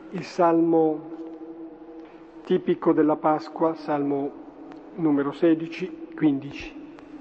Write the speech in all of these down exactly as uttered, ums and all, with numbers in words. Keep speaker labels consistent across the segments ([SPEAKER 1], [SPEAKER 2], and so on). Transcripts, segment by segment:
[SPEAKER 1] Il salmo tipico della Pasqua, salmo numero sedici, quindici.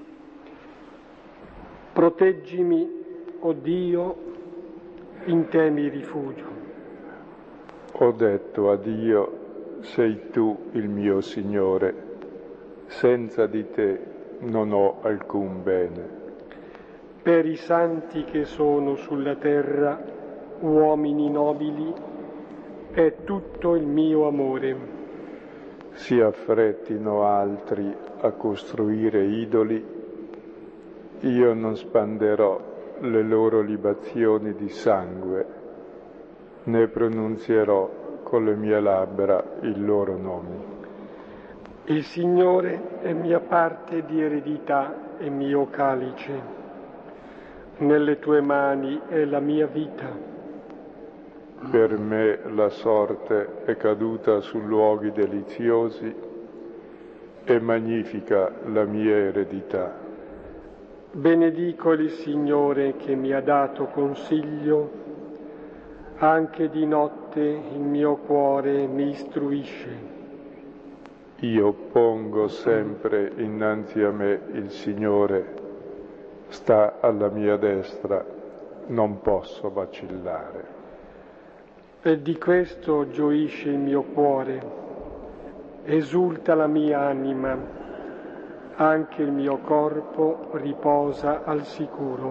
[SPEAKER 1] Proteggimi, o Dio, in te mi rifugio.
[SPEAKER 2] Ho detto a Dio, sei tu il mio Signore, senza di te non ho alcun bene.
[SPEAKER 1] Per i santi che sono sulla terra, uomini nobili, è tutto il mio amore.
[SPEAKER 2] Si affrettino altri a costruire idoli, io non spanderò le loro libazioni di sangue, né pronunzierò con le mie labbra i loro nomi.
[SPEAKER 1] Il Signore è mia parte di eredità e mio calice. Nelle tue mani è la mia vita.
[SPEAKER 2] Per me la sorte è caduta su luoghi deliziosi e magnifica la mia eredità.
[SPEAKER 1] Benedico il Signore che mi ha dato consiglio, anche di notte il mio cuore mi istruisce.
[SPEAKER 2] Io pongo sempre innanzi a me il Signore, sta alla mia destra, non posso vacillare.
[SPEAKER 1] E di questo gioisce il mio cuore, esulta la mia anima, anche il mio corpo riposa al sicuro.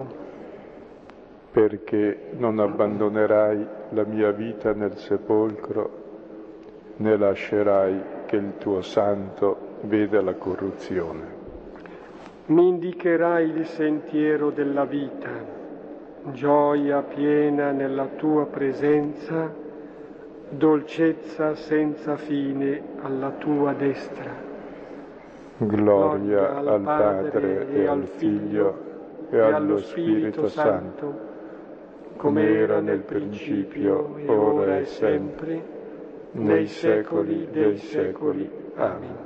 [SPEAKER 2] Perché non abbandonerai la mia vita nel sepolcro, né lascerai che il tuo santo veda la corruzione.
[SPEAKER 1] Mi indicherai il sentiero della vita, gioia piena nella tua presenza, dolcezza senza fine alla tua destra.
[SPEAKER 2] Gloria al Padre e al Figlio e allo Spirito Santo, come era nel principio, ora e sempre, nei secoli dei secoli. Amen.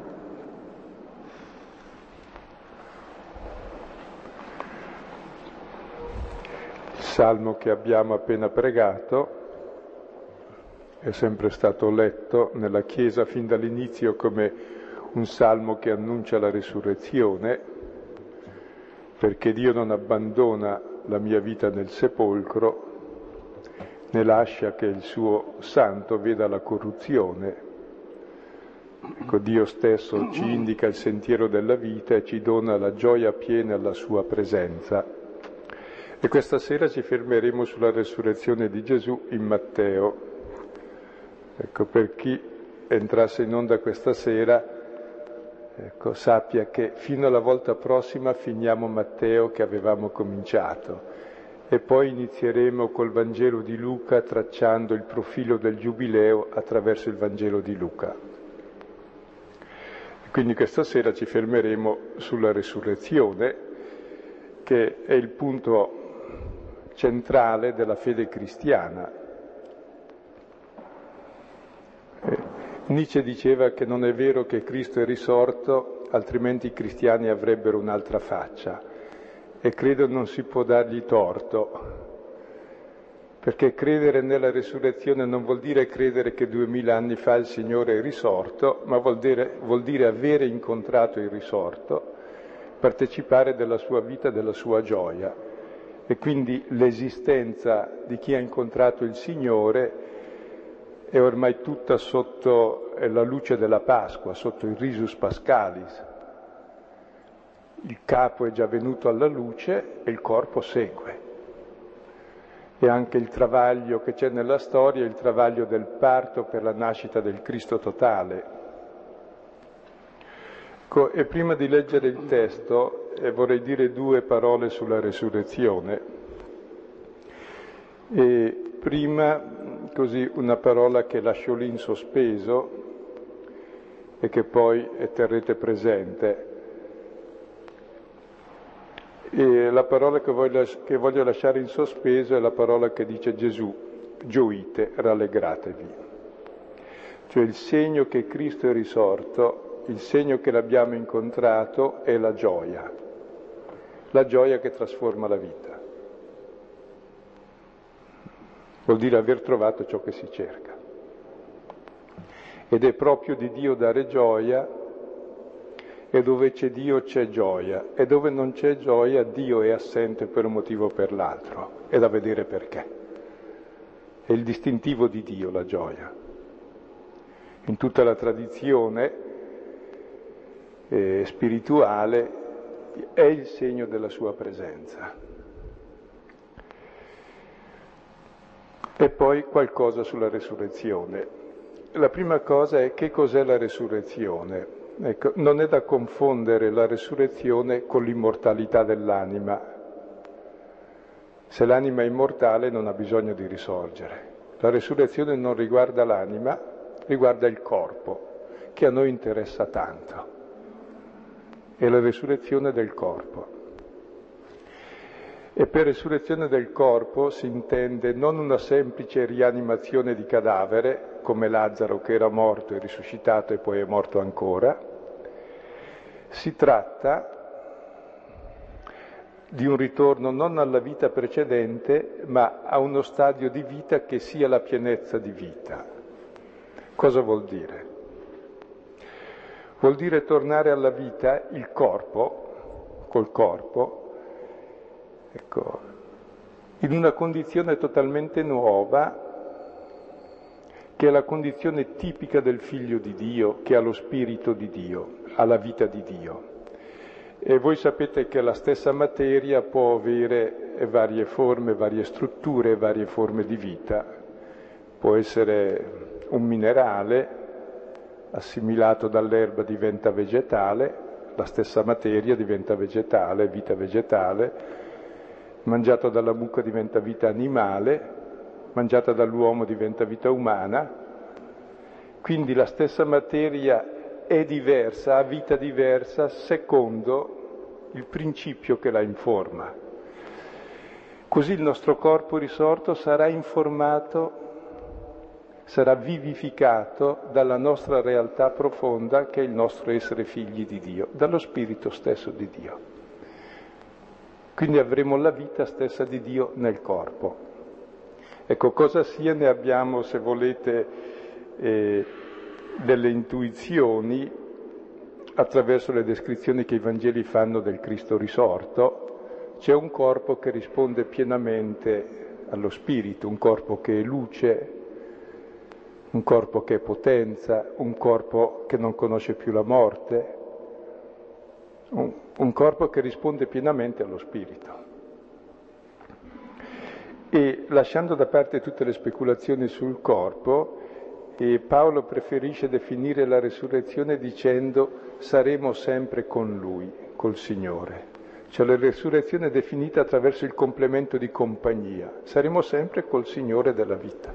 [SPEAKER 2] Il salmo che abbiamo appena pregato è sempre stato letto nella Chiesa fin dall'inizio come un salmo che annuncia la risurrezione, perché Dio non abbandona la mia vita nel sepolcro, né lascia che il suo santo veda la corruzione. Ecco, Dio stesso ci indica il sentiero della vita e ci dona la gioia piena alla sua presenza. E questa sera ci fermeremo sulla resurrezione di Gesù in Matteo. Ecco, per chi entrasse in onda questa sera, ecco, sappia che fino alla volta prossima finiamo Matteo che avevamo cominciato e poi inizieremo col Vangelo di Luca tracciando il profilo del Giubileo attraverso il Vangelo di Luca. Quindi questa sera ci fermeremo sulla resurrezione, che è il punto centrale della fede cristiana. Nietzsche diceva che non è vero che Cristo è risorto, altrimenti i cristiani avrebbero un'altra faccia, e credo non si può dargli torto, perché credere nella resurrezione non vuol dire credere che duemila anni fa il Signore è risorto, ma vuol dire, vuol dire avere incontrato il risorto, partecipare della sua vita, della sua gioia. E quindi l'esistenza di chi ha incontrato il Signore è ormai tutta sotto la luce della Pasqua, sotto il risus pascalis. Il capo è già venuto alla luce e il corpo segue. E anche il travaglio che c'è nella storia è il travaglio del parto per la nascita del Cristo totale. Ecco, e prima di leggere il testo eh, vorrei dire due parole sulla resurrezione. E prima così una parola che lascio lì in sospeso e che poi terrete presente. E la parola che voglio, che voglio lasciare in sospeso è la parola che dice Gesù: gioite, rallegratevi. Cioè il segno che Cristo è risorto, il segno che l'abbiamo incontrato è la gioia, la gioia che trasforma la vita. Vuol dire aver trovato ciò che si cerca. ed è proprio di Dio dare gioia, e dove c'è Dio c'è gioia, e dove non c'è gioia Dio è assente per un motivo o per l'altro, è da vedere perché. È il distintivo di Dio la gioia. In tutta la tradizione eh, spirituale è il segno della sua presenza. E poi qualcosa sulla resurrezione. La prima cosa è che cos'è la resurrezione. Ecco, non è da confondere la resurrezione con l'immortalità dell'anima. Se l'anima è immortale non ha bisogno di risorgere. La resurrezione non riguarda l'anima, riguarda il corpo, che a noi interessa tanto. È la resurrezione del corpo. E per resurrezione del corpo si intende non una semplice rianimazione di cadavere, come Lazzaro che era morto e risuscitato e poi è morto ancora. Si tratta di un ritorno non alla vita precedente, ma a uno stadio di vita che sia la pienezza di vita. Cosa vuol dire? Vuol dire tornare alla vita il corpo, col corpo, ecco, in una condizione totalmente nuova, che è la condizione tipica del Figlio di Dio, che ha lo Spirito di Dio, ha la vita di Dio. E voi sapete che la stessa materia può avere varie forme, varie strutture, varie forme di vita. Può essere un minerale, assimilato dall'erba diventa vegetale, la stessa materia diventa vegetale, vita vegetale, mangiato dalla mucca diventa vita animale, mangiata dall'uomo diventa vita umana, quindi la stessa materia è diversa, ha vita diversa secondo il principio che la informa. Così il nostro corpo risorto sarà informato, sarà vivificato dalla nostra realtà profonda che è il nostro essere figli di Dio, dallo Spirito stesso di Dio. Quindi avremo la vita stessa di Dio nel corpo. Ecco, cosa sia ne abbiamo, se volete, eh, delle intuizioni attraverso le descrizioni che i Vangeli fanno del Cristo risorto. C'è un corpo che risponde pienamente allo Spirito, un corpo che è luce, un corpo che è potenza, un corpo che non conosce più la morte, un, un corpo che risponde pienamente allo Spirito. E lasciando da parte tutte le speculazioni sul corpo, eh, Paolo preferisce definire la resurrezione dicendo saremo sempre con Lui, col Signore. Cioè la resurrezione è definita attraverso il complemento di compagnia, saremo sempre col Signore della vita.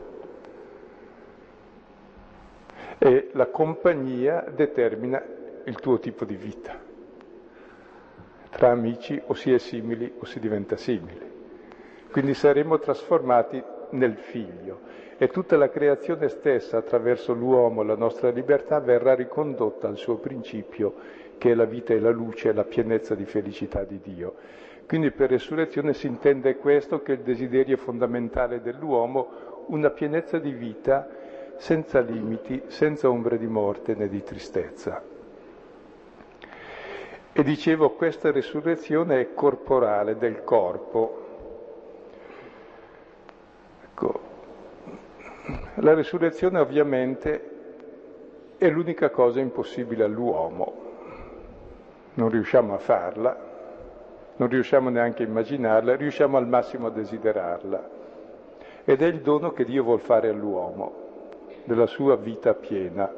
[SPEAKER 2] E la compagnia determina il tuo tipo di vita. Tra amici o si è simili o si diventa simili. Quindi saremo trasformati nel Figlio e tutta la creazione stessa attraverso l'uomo, la nostra libertà, verrà ricondotta al suo principio che è la vita e la luce e la pienezza di felicità di Dio. Quindi per resurrezione si intende questo, che è il desiderio fondamentale dell'uomo, una pienezza di vita senza limiti, senza ombre di morte né di tristezza. E dicevo, questa resurrezione è corporale, del corpo. Ecco, la resurrezione ovviamente è l'unica cosa impossibile all'uomo. Non riusciamo a farla, non riusciamo neanche a immaginarla, riusciamo al massimo a desiderarla. Ed è il dono che Dio vuol fare all'uomo, della sua vita piena.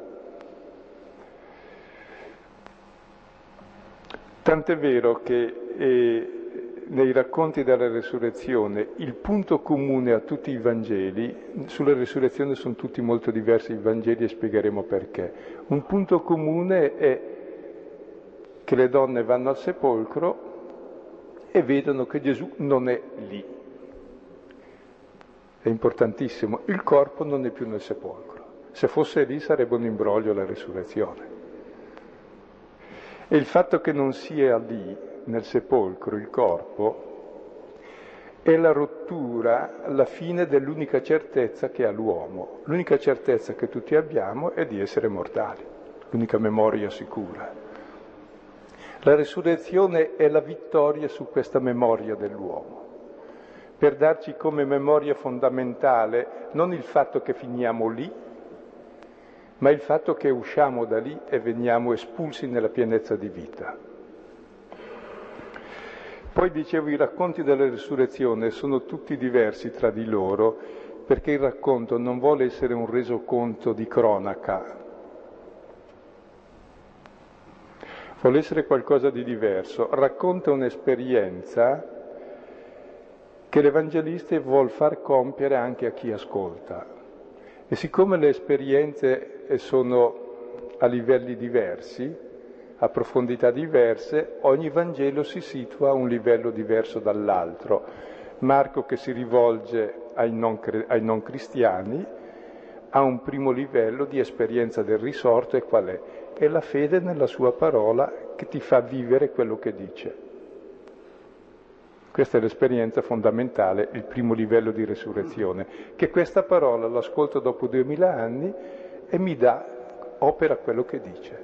[SPEAKER 2] Tant'è vero che eh, nei racconti della resurrezione il punto comune a tutti i Vangeli, sulla resurrezione sono tutti molto diversi i Vangeli e spiegheremo perché. Un punto comune è che le donne vanno al sepolcro e vedono che Gesù non è lì. È importantissimo, il corpo non è più nel sepolcro. Se fosse lì sarebbe un imbroglio la resurrezione. E il fatto che non sia lì, nel sepolcro, il corpo, è la rottura, la fine dell'unica certezza che ha l'uomo. L'unica certezza che tutti abbiamo è di essere mortali, l'unica memoria sicura. La risurrezione è la vittoria su questa memoria dell'uomo, per darci come memoria fondamentale non il fatto che finiamo lì, ma il fatto che usciamo da lì e veniamo espulsi nella pienezza di vita. Poi dicevo, i racconti della risurrezione sono tutti diversi tra di loro, perché il racconto non vuole essere un resoconto di cronaca, vuole essere qualcosa di diverso, racconta un'esperienza che l'Evangelista vuol far compiere anche a chi ascolta. E siccome le esperienze sono a livelli diversi, a profondità diverse, ogni Vangelo si situa a un livello diverso dall'altro. Marco, che si rivolge ai non, ai non cristiani, ha un primo livello di esperienza del risorto, e qual è? È la fede nella sua parola che ti fa vivere quello che dice. Questa è l'esperienza fondamentale, il primo livello di resurrezione, che questa parola l'ascolto dopo duemila anni e mi dà, opera quello che dice.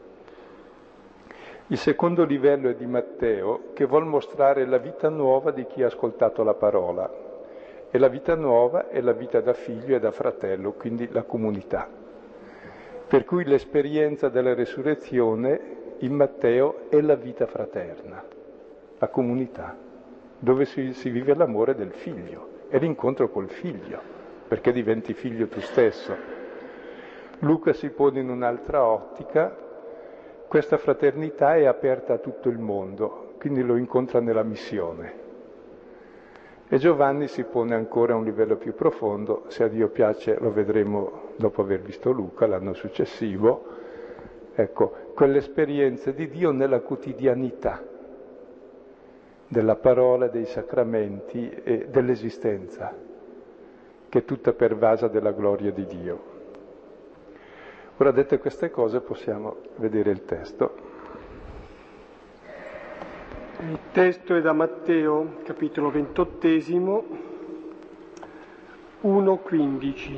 [SPEAKER 2] Il secondo livello è di Matteo, che vuol mostrare la vita nuova di chi ha ascoltato la parola. E la vita nuova è la vita da figlio e da fratello, quindi la comunità. Per cui l'esperienza della resurrezione in Matteo è la vita fraterna, la comunità, dove si, si vive l'amore del figlio, è l'incontro col figlio, perché diventi figlio tu stesso. Luca si pone in un'altra ottica. Questa fraternità è aperta a tutto il mondo, quindi lo incontra nella missione. E Giovanni si pone ancora a un livello più profondo, se a Dio piace lo vedremo dopo aver visto Luca l'anno successivo, ecco, quell'esperienza di Dio nella quotidianità della parola, dei sacramenti e dell'esistenza, che è tutta pervasa della gloria di Dio. Ora, dette queste cose, possiamo vedere il testo.
[SPEAKER 1] Il testo è da Matteo, capitolo ventottesimo, uno quindici.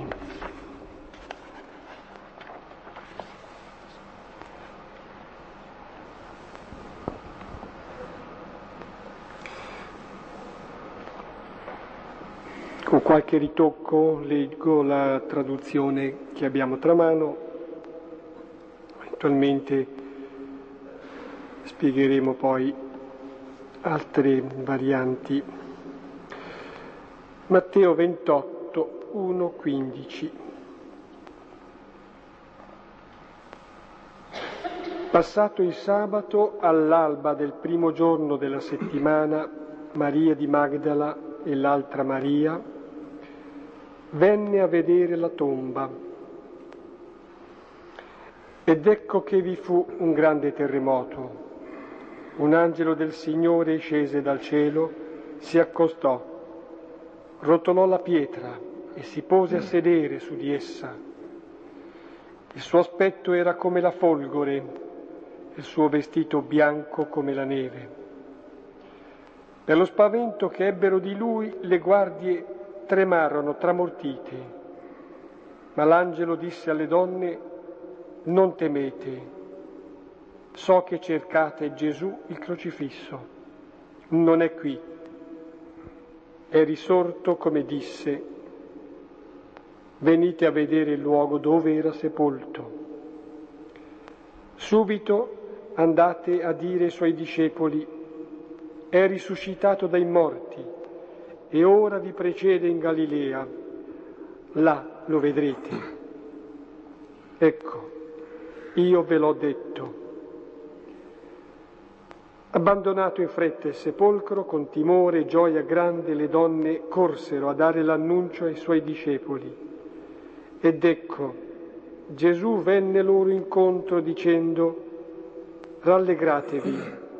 [SPEAKER 1] Con qualche ritocco leggo la traduzione che abbiamo tra mano. Eventualmente spiegheremo poi altre varianti. Matteo ventotto, uno quindici. Passato il sabato, all'alba del primo giorno della settimana, Maria di Magdala e l'altra Maria venne a vedere la tomba. Ed ecco che vi fu un grande terremoto. Un angelo del Signore scese dal cielo, si accostò, rotolò la pietra e si pose a sedere su di essa. Il suo aspetto era come la folgore, il suo vestito bianco come la neve. Per lo spavento che ebbero di lui, le guardie tremarono tramortite. Ma l'angelo disse alle donne: non temete, so che cercate Gesù il crocifisso. Non è qui, è risorto come disse. Venite a vedere il luogo dove era sepolto. Subito andate a dire ai suoi discepoli: è risuscitato dai morti e ora vi precede in Galilea, là lo vedrete. Ecco, io ve l'ho detto. Abbandonato in fretta il sepolcro, con timore e gioia grande le donne corsero a dare l'annuncio ai suoi discepoli. Ed ecco, Gesù venne loro incontro dicendo: rallegratevi.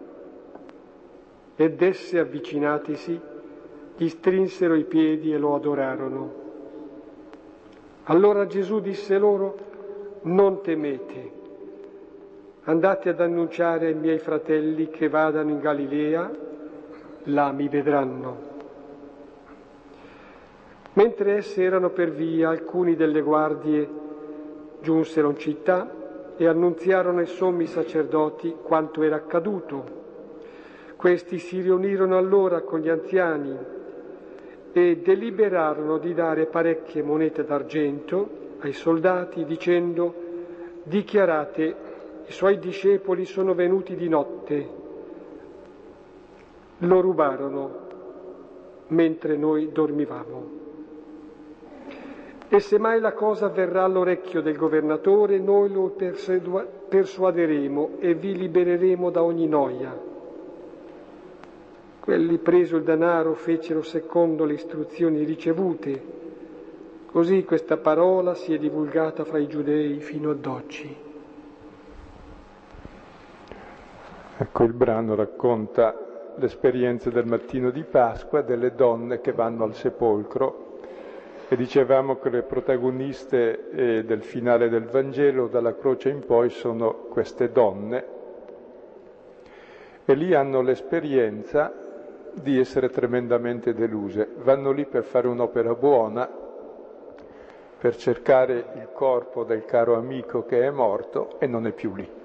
[SPEAKER 1] Ed esse, avvicinatisi, gli strinsero i piedi e lo adorarono. Allora Gesù disse loro: non temete. Andate ad annunciare ai miei fratelli che vadano in Galilea, là mi vedranno. Mentre essi erano per via, alcuni delle guardie giunsero in città e annunziarono ai sommi sacerdoti quanto era accaduto. Questi si riunirono allora con gli anziani e deliberarono di dare parecchie monete d'argento ai soldati, dicendo: dichiarate, i suoi discepoli sono venuti di notte, lo rubarono mentre noi dormivamo. E se mai la cosa verrà all'orecchio del governatore, noi lo persuaderemo e vi libereremo da ogni noia. Quelli, preso il denaro, fecero secondo le istruzioni ricevute. Così questa parola si è divulgata fra i giudei fino ad oggi.
[SPEAKER 2] Ecco, il brano racconta l'esperienza del mattino di Pasqua, delle donne che vanno al sepolcro, e dicevamo che le protagoniste eh, del finale del Vangelo, dalla croce in poi, sono queste donne, e lì hanno l'esperienza di essere tremendamente deluse. Vanno lì per fare un'opera buona, per cercare il corpo del caro amico che è morto e non è più lì.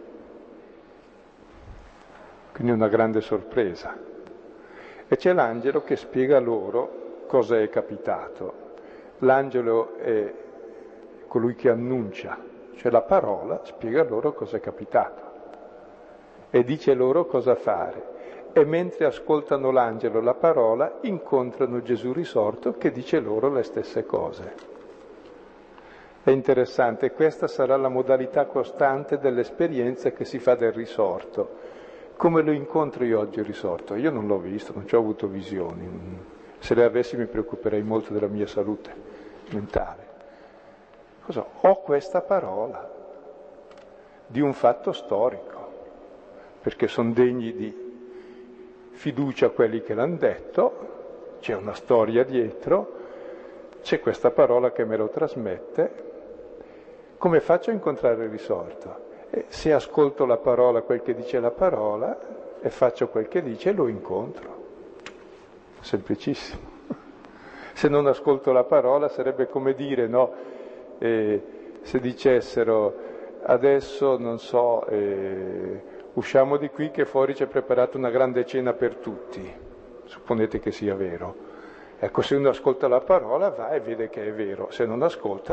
[SPEAKER 2] Quindi una grande sorpresa. E c'è l'angelo che spiega loro cosa è capitato. L'angelo è colui che annuncia, cioè la parola spiega loro cosa è capitato e dice loro cosa fare. E mentre ascoltano l'angelo la parola, incontrano Gesù risorto che dice loro le stesse cose. È interessante, questa sarà la modalità costante dell'esperienza che si fa del risorto. Come lo incontro io oggi il risorto? Io non l'ho visto, non ci ho avuto visioni. Se le avessi mi preoccuperei molto della mia salute mentale. Cosa? Ho questa parola di un fatto storico, perché sono degni di fiducia quelli che l'hanno detto, c'è una storia dietro, c'è questa parola che me lo trasmette. Come faccio a incontrare il risorto? E se ascolto la parola, quel che dice la parola, e faccio quel che dice, lo incontro. Semplicissimo. Se non ascolto la parola sarebbe come dire, no, eh, se dicessero adesso, non so, eh, usciamo di qui che fuori c'è preparata una grande cena per tutti, supponete che sia vero. Ecco, se uno ascolta la parola va e vede che è vero, se non ascolta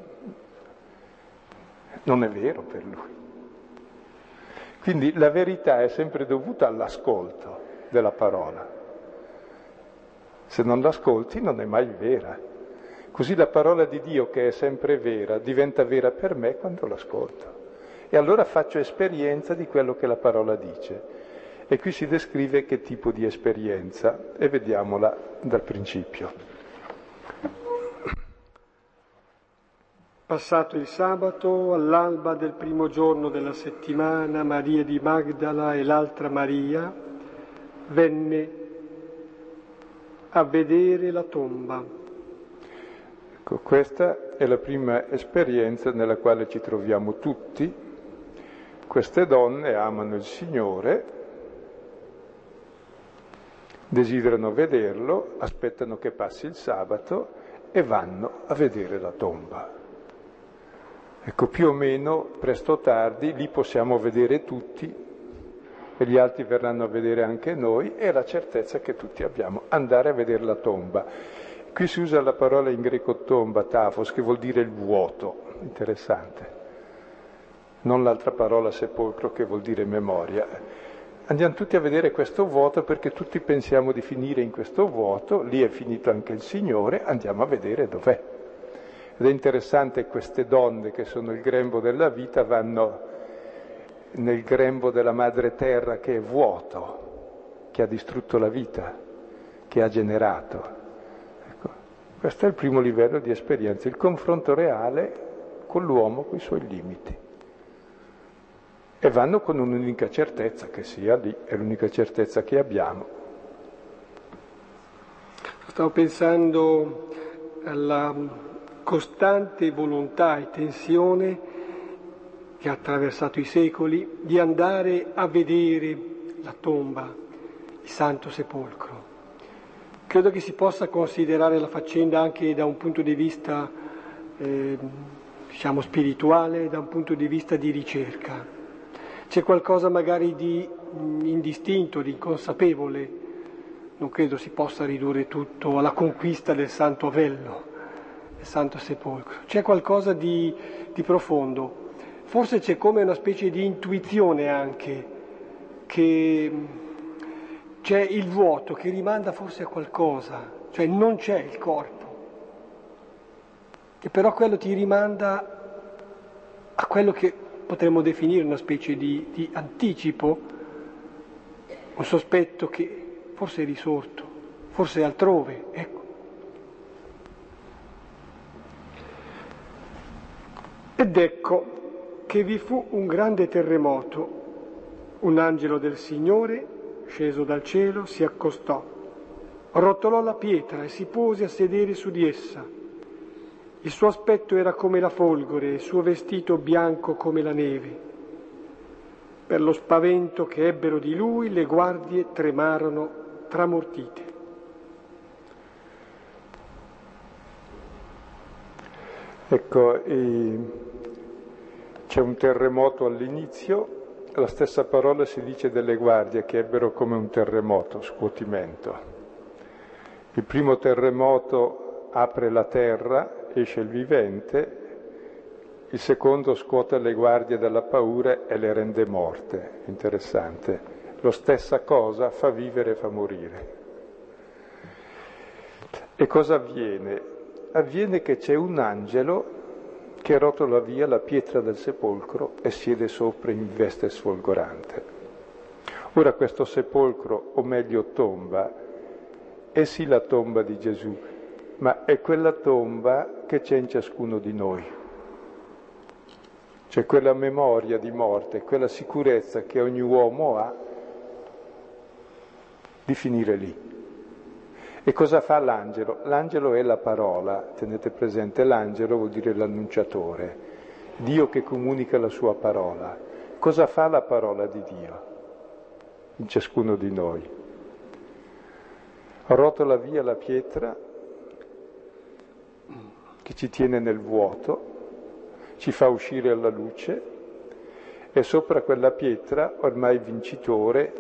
[SPEAKER 2] non è vero per lui. Quindi la verità è sempre dovuta all'ascolto della parola. Se non l'ascolti non è mai vera. Così la parola di Dio, che è sempre vera, diventa vera per me quando l'ascolto. E allora faccio esperienza di quello che la parola dice. E qui si descrive che tipo di esperienza, e vediamola dal principio.
[SPEAKER 1] Passato il sabato, all'alba del primo giorno della settimana, Maria di Magdala e l'altra Maria venne a vedere la tomba.
[SPEAKER 2] Ecco, questa è la prima esperienza nella quale ci troviamo tutti. Queste donne amano il Signore, desiderano vederlo, aspettano che passi il sabato e vanno a vedere la tomba. Ecco, più o meno, presto o tardi, lì possiamo vedere tutti e gli altri verranno a vedere anche noi, e la certezza che tutti abbiamo, andare a vedere la tomba. Qui si usa la parola in greco tomba, tafos, che vuol dire il vuoto, interessante. Non l'altra parola sepolcro, che vuol dire memoria. Andiamo tutti a vedere questo vuoto perché tutti pensiamo di finire in questo vuoto, lì è finito anche il Signore, andiamo a vedere dov'è. Ed è interessante, queste donne che sono il grembo della vita vanno nel grembo della madre terra che è vuoto, che ha distrutto la vita, che ha generato. Ecco, questo è il primo livello di esperienza, il confronto reale con l'uomo, con i suoi limiti. E vanno con un'unica certezza, che sia lì, è l'unica certezza che abbiamo.
[SPEAKER 1] Stavo pensando alla costante volontà e tensione che ha attraversato i secoli di andare a vedere la tomba, il Santo Sepolcro. Credo che si possa considerare la faccenda anche da un punto di vista eh, diciamo spirituale, da un punto di vista di ricerca. C'è qualcosa magari di mh, indistinto, di inconsapevole. Non credo si possa ridurre tutto alla conquista del Santo Vello, del Santo Sepolcro. C'è qualcosa di, di profondo. Forse c'è come una specie di intuizione anche, che c'è il vuoto che rimanda forse a qualcosa, cioè non c'è il corpo, e però quello ti rimanda a quello che potremmo definire una specie di, di anticipo, un sospetto che forse è risorto, forse è altrove, ecco. Ed ecco che vi fu un grande terremoto, un angelo del Signore sceso dal cielo, si accostò, rotolò la pietra e si pose a sedere su di essa. Il suo aspetto era come la folgore, il suo vestito bianco come la neve. Per lo spavento che ebbero di lui, le guardie tremarono tramortite.
[SPEAKER 2] Ecco, e c'è un terremoto all'inizio. La stessa parola si dice delle guardie che ebbero come un terremoto, scuotimento. Il primo terremoto apre la terra, esce il vivente, il secondo scuote le guardie dalla paura e le rende morte. Interessante. Lo stessa cosa fa vivere e fa morire. E cosa avviene? Avviene che c'è un angelo che rotola via la pietra del sepolcro e siede sopra in veste sfolgorante. Ora questo sepolcro, o meglio tomba, è sì la tomba di Gesù, ma è quella tomba che c'è in ciascuno di noi. C'è quella memoria di morte, quella sicurezza che ogni uomo ha di finire lì. E cosa fa l'angelo? L'angelo è la parola, tenete presente, l'angelo vuol dire l'annunciatore, Dio che comunica la sua parola. Cosa fa la parola di Dio in ciascuno di noi? Rotola via la pietra che ci tiene nel vuoto, ci fa uscire alla luce e sopra quella pietra, ormai vincitore,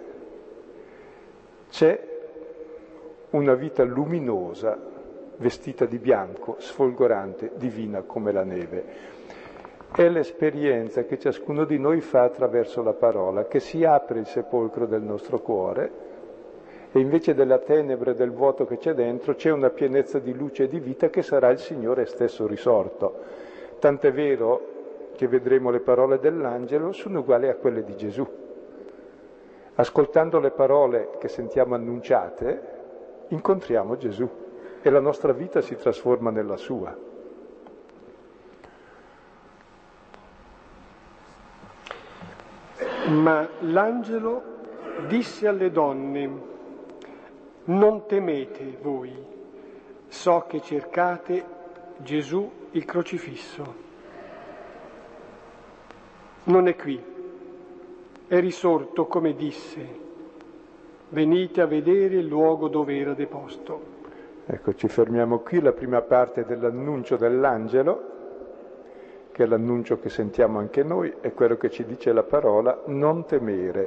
[SPEAKER 2] c'è una vita luminosa, vestita di bianco, sfolgorante, divina come la neve. È l'esperienza che ciascuno di noi fa attraverso la parola, che si apre il sepolcro del nostro cuore e invece della tenebre e del vuoto che c'è dentro c'è una pienezza di luce e di vita che sarà il Signore stesso risorto. Tant'è vero che vedremo le parole dell'angelo sono uguali a quelle di Gesù. Ascoltando le parole che sentiamo annunciate, incontriamo Gesù e la nostra vita si trasforma nella sua.
[SPEAKER 1] Ma l'angelo disse alle donne: non temete voi, so che cercate Gesù il crocifisso. Non è qui, è risorto come disse. Venite a vedere il luogo dove era deposto.
[SPEAKER 2] Ecco, ci fermiamo qui, la prima parte dell'annuncio dell'angelo, che è l'annuncio che sentiamo anche noi, è quello che ci dice la parola, non temere.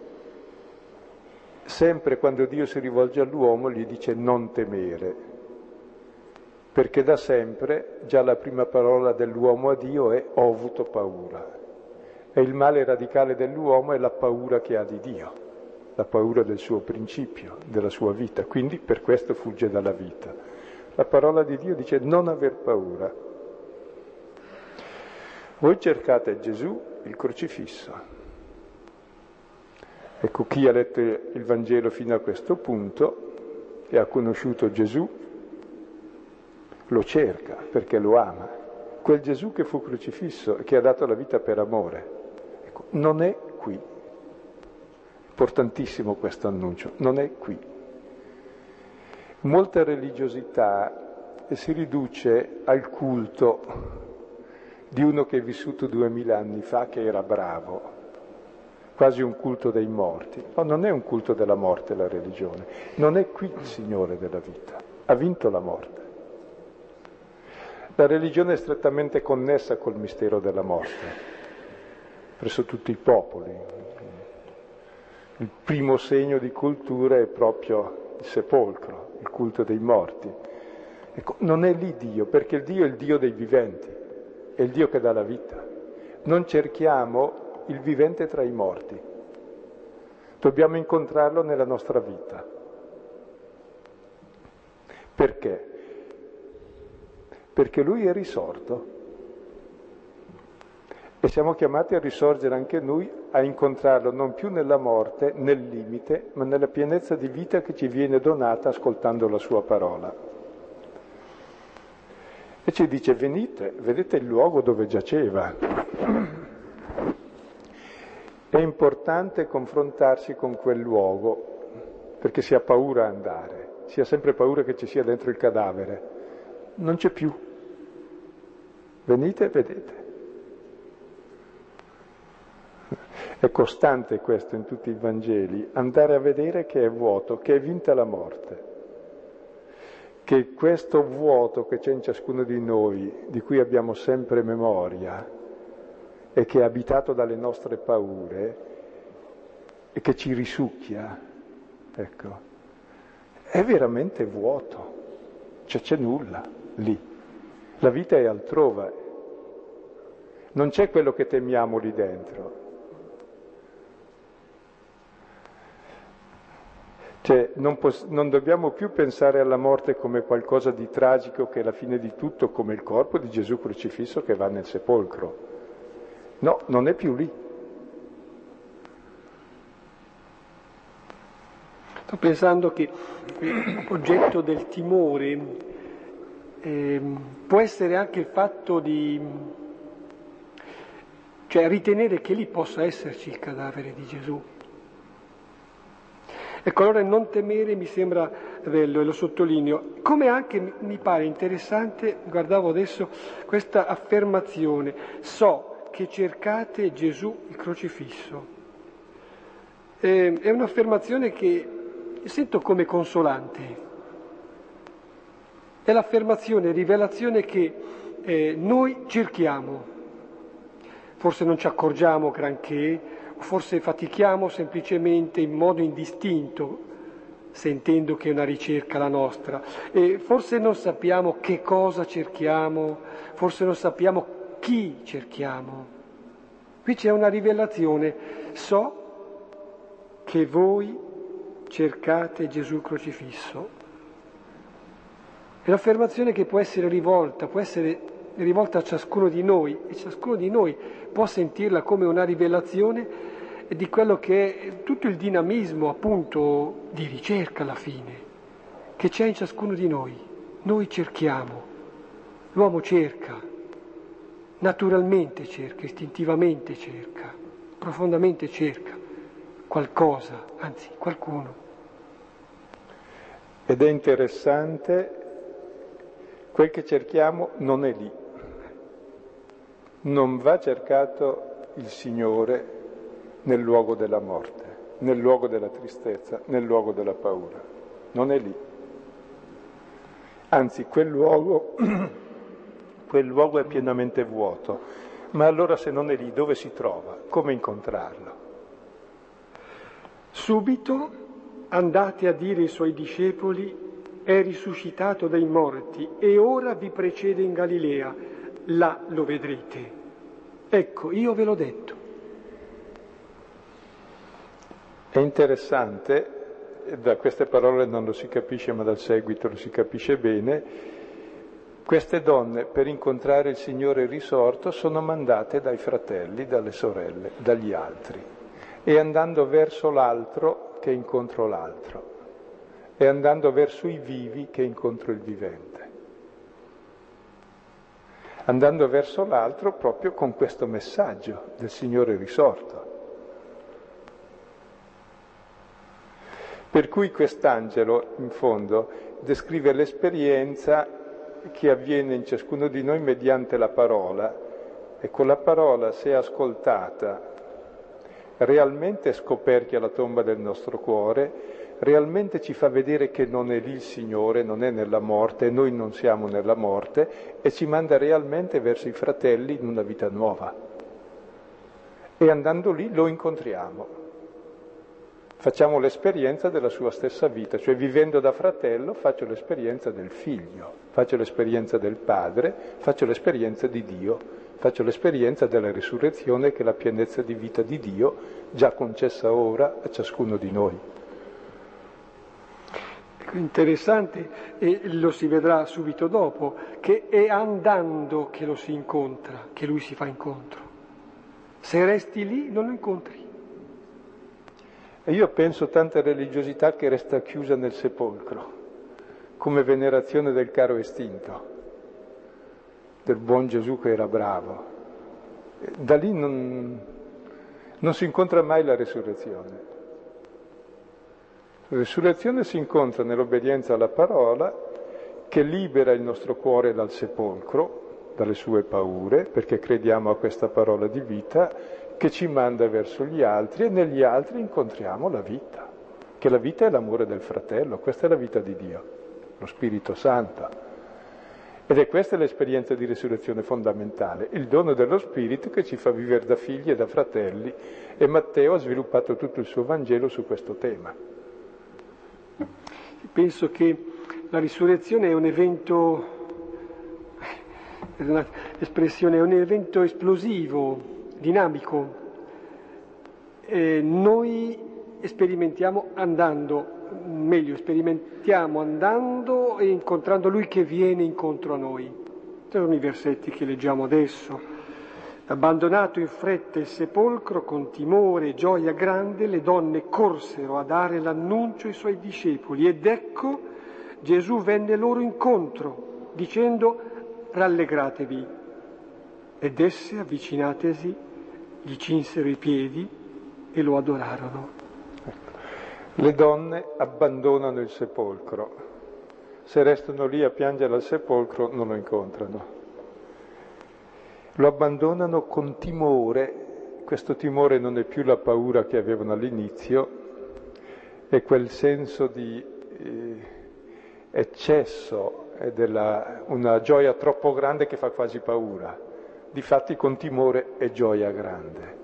[SPEAKER 2] Sempre quando Dio si rivolge all'uomo gli dice non temere, perché da sempre già la prima parola dell'uomo a Dio è ho avuto paura. E il male radicale dell'uomo è la paura che ha di Dio. La paura del suo principio, della sua vita, quindi per questo fugge dalla vita. La parola di Dio dice non aver paura. Voi cercate Gesù, il crocifisso. Ecco, chi ha letto il Vangelo fino a questo punto e ha conosciuto Gesù, lo cerca perché lo ama. Quel Gesù che fu crocifisso e che ha dato la vita per amore. Ecco, non è qui. Importantissimo questo annuncio, non è qui. Molta religiosità si riduce al culto di uno che è vissuto duemila anni fa, che era bravo. quasi un culto dei morti. No, non è un culto della morte la religione, non è qui il Signore della vita, ha vinto la morte. La religione è strettamente connessa col mistero della morte, presso tutti i popoli. Il primo segno di cultura è proprio il sepolcro, il culto dei morti. Ecco, non è lì Dio, perché il Dio è il Dio dei viventi, è il Dio che dà la vita. Non cerchiamo il vivente tra i morti, dobbiamo incontrarlo nella nostra vita. Perché? Perché Lui è risorto e siamo chiamati a risorgere anche noi, a incontrarlo non più nella morte, nel limite, ma nella pienezza di vita che ci viene donata ascoltando la Sua parola. E ci dice: venite, vedete il luogo dove giaceva. È importante confrontarsi con quel luogo, perché si ha paura a andare, si ha sempre paura che ci sia dentro il cadavere. Non c'è più. Venite e vedete. È costante questo in tutti i Vangeli, andare a vedere che è vuoto, che è vinta la morte, che questo vuoto che c'è in ciascuno di noi, di cui abbiamo sempre memoria e che è abitato dalle nostre paure e che ci risucchia, ecco, è veramente vuoto, cioè c'è nulla lì, la vita è altrove, non c'è quello che temiamo lì dentro. Cioè, non, poss- non dobbiamo più pensare alla morte come qualcosa di tragico che è la fine di tutto, come il corpo di Gesù crocifisso che va nel sepolcro. No, non è più lì.
[SPEAKER 1] Sto pensando che l'oggetto del timore eh, può essere anche il fatto di, cioè ritenere che lì possa esserci il cadavere di Gesù. Ecco, allora non temere mi sembra bello e lo sottolineo. Come anche mi pare interessante, guardavo adesso questa affermazione: so che cercate Gesù il crocifisso. Eh, è un'affermazione che sento come consolante. È l'affermazione, rivelazione che eh, noi cerchiamo. Forse non ci accorgiamo granché, forse fatichiamo semplicemente in modo indistinto, sentendo che è una ricerca la nostra, e forse non sappiamo che cosa cerchiamo, forse non sappiamo chi cerchiamo. Qui c'è una rivelazione: so che voi cercate Gesù crocifisso. È un'affermazione che può essere rivolta, può essere rivolta a ciascuno di noi, e ciascuno di noi può sentirla come una rivelazione di quello che è tutto il dinamismo, appunto, di ricerca alla fine, che c'è in ciascuno di noi. Noi cerchiamo, l'uomo cerca, naturalmente cerca, istintivamente cerca, profondamente cerca qualcosa, anzi qualcuno.
[SPEAKER 2] Ed è interessante, quel che cerchiamo non è lì, non va cercato il Signore nel luogo della morte, nel luogo della tristezza, nel luogo della paura. Non è lì. Anzi, quel luogo, quel luogo è pienamente vuoto. Ma allora se non è lì, dove si trova? Come incontrarlo?
[SPEAKER 1] Subito andate a dire ai suoi discepoli: è risuscitato dai morti e ora vi precede in Galilea, là lo vedrete. Ecco, io ve l'ho detto.
[SPEAKER 2] È interessante, da queste parole non lo si capisce, ma dal seguito lo si capisce bene, queste donne per incontrare il Signore risorto sono mandate dai fratelli, dalle sorelle, dagli altri, e andando verso l'altro che incontro l'altro, e andando verso i vivi che incontro il vivente, andando verso l'altro proprio con questo messaggio del Signore risorto. Per cui quest'angelo, in fondo, descrive l'esperienza che avviene in ciascuno di noi mediante la parola, e con la parola, se ascoltata, realmente scoperchia la tomba del nostro cuore, realmente ci fa vedere che non è lì il Signore, non è nella morte, noi non siamo nella morte, e ci manda realmente verso i fratelli in una vita nuova. E andando lì lo incontriamo, facciamo l'esperienza della sua stessa vita, cioè vivendo da fratello faccio l'esperienza del figlio, faccio l'esperienza del padre, faccio l'esperienza di Dio, faccio l'esperienza della risurrezione, che è la pienezza di vita di Dio, già concessa ora a ciascuno di noi.
[SPEAKER 1] Interessante, e lo si vedrà subito dopo, che è andando che lo si incontra, che lui si fa incontro. Se resti lì non lo incontri.
[SPEAKER 2] E io penso tanta religiosità che resta chiusa nel sepolcro, come venerazione del caro estinto, del buon Gesù che era bravo. Da lì non, non si incontra mai la resurrezione. La risurrezione si incontra nell'obbedienza alla parola, che libera il nostro cuore dal sepolcro, dalle sue paure, perché crediamo a questa parola di vita, che ci manda verso gli altri, e negli altri incontriamo la vita, che la vita è l'amore del fratello, questa è la vita di Dio, lo Spirito Santo. Ed è questa l'esperienza di risurrezione fondamentale, il dono dello Spirito che ci fa vivere da figli e da fratelli, e Matteo ha sviluppato tutto il suo Vangelo su questo tema.
[SPEAKER 1] Penso che la risurrezione è un evento, è un'espressione, è un evento esplosivo, dinamico. E noi sperimentiamo andando, meglio, sperimentiamo andando e incontrando Lui che viene incontro a noi. Sono i versetti che leggiamo adesso. Abbandonato in fretta il sepolcro, con timore e gioia grande, le donne corsero a dare l'annuncio ai suoi discepoli, ed ecco Gesù venne loro incontro, dicendo: rallegratevi. Ed esse, avvicinatesi, gli cinsero i piedi e lo adorarono.
[SPEAKER 2] Le donne abbandonano il sepolcro, se restano lì a piangere al sepolcro non lo incontrano. Lo abbandonano con timore, questo timore non è più la paura che avevano all'inizio, è quel senso di eh, eccesso, è della, una gioia troppo grande che fa quasi paura. Difatti con timore è gioia grande.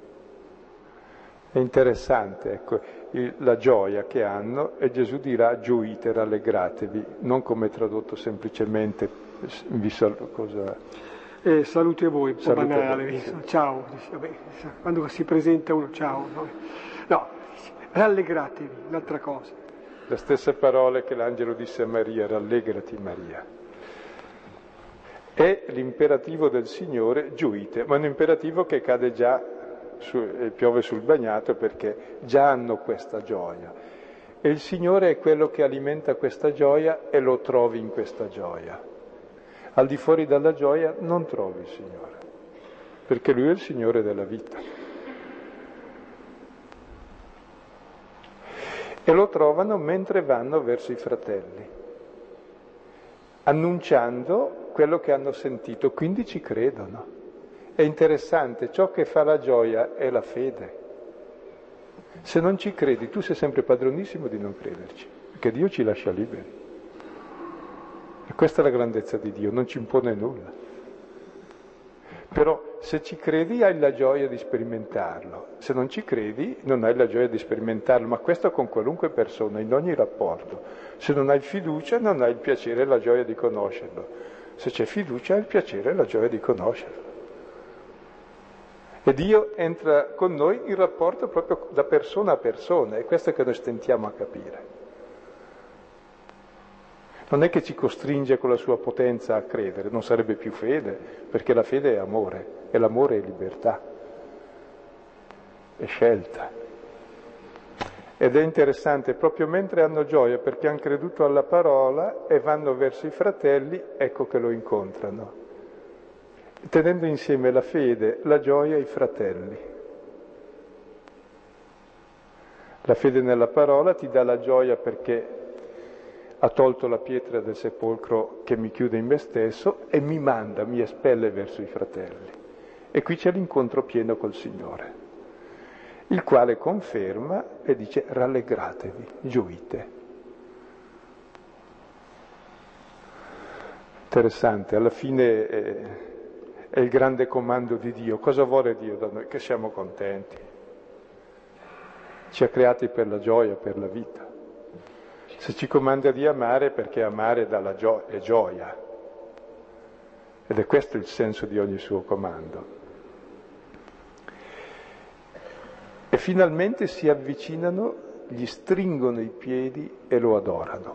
[SPEAKER 2] È interessante, ecco, il, la gioia che hanno, e Gesù dirà: gioite, rallegratevi, non come tradotto semplicemente, vi saluto, cosa...
[SPEAKER 1] Eh, salute a voi, un po'
[SPEAKER 2] Salute
[SPEAKER 1] banale,
[SPEAKER 2] voi, sì.
[SPEAKER 1] Ciao, vabbè, quando si presenta uno, ciao, no, no, rallegratevi, un'altra cosa.
[SPEAKER 2] Le stesse parole che l'angelo disse a Maria: rallegrati Maria. È l'imperativo del Signore: gioite, ma è un imperativo che cade già su, e piove sul bagnato, perché già hanno questa gioia. E il Signore è quello che alimenta questa gioia, e lo trovi in questa gioia. Al di fuori dalla gioia non trovi il Signore, perché Lui è il Signore della vita. E lo trovano mentre vanno verso i fratelli, annunciando quello che hanno sentito, quindi ci credono. È interessante, ciò che fa la gioia è la fede. Se non ci credi, tu sei sempre padronissimo di non crederci, perché Dio ci lascia liberi. E questa è la grandezza di Dio, non ci impone nulla. Però se ci credi hai la gioia di sperimentarlo, se non ci credi non hai la gioia di sperimentarlo, ma questo con qualunque persona, in ogni rapporto. Se non hai fiducia non hai il piacere e la gioia di conoscerlo, se c'è fiducia hai il piacere e la gioia di conoscerlo. E Dio entra con noi in rapporto proprio da persona a persona, è questo che noi stentiamo a capire. Non è che ci costringe con la sua potenza a credere, non sarebbe più fede, perché la fede è amore, e l'amore è libertà, è scelta. Ed è interessante, proprio mentre hanno gioia perché hanno creduto alla parola e vanno verso i fratelli, ecco che lo incontrano, tenendo insieme la fede, la gioia e i fratelli. La fede nella parola ti dà la gioia perché ha tolto la pietra del sepolcro che mi chiude in me stesso e mi manda, mi espelle verso i fratelli. E qui c'è l'incontro pieno col Signore. il quale conferma e dice rallegratevi, gioite. Interessante, alla fine è, è il grande comando di Dio. Cosa vuole Dio da noi? Che siamo contenti. Ci ha creati per la gioia, per la vita. Se ci comanda di amare è perché amare dà la gio- è gioia. Ed è questo il senso di ogni suo comando. E finalmente si avvicinano, gli stringono i piedi e lo adorano.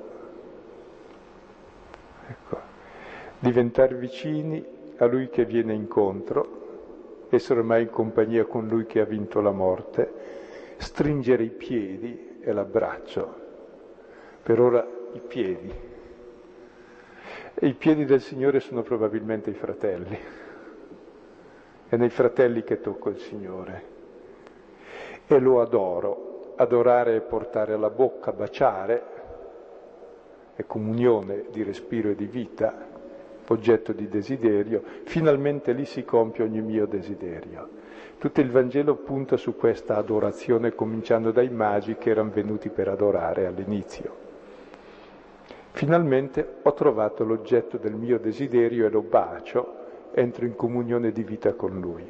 [SPEAKER 2] Ecco, diventare vicini a lui che viene incontro, essere ormai in compagnia con lui che ha vinto la morte, stringere i piedi e l'abbraccio. Per ora i piedi. E i piedi del Signore sono probabilmente i fratelli. È nei fratelli che tocco il Signore. E lo adoro. Adorare è portare alla bocca, baciare, è comunione di respiro e di vita, oggetto di desiderio. Finalmente lì si compie ogni mio desiderio. Tutto il Vangelo punta su questa adorazione, cominciando dai magi che erano venuti per adorare all'inizio. Finalmente ho trovato l'oggetto del mio desiderio e lo bacio, entro in comunione di vita con lui.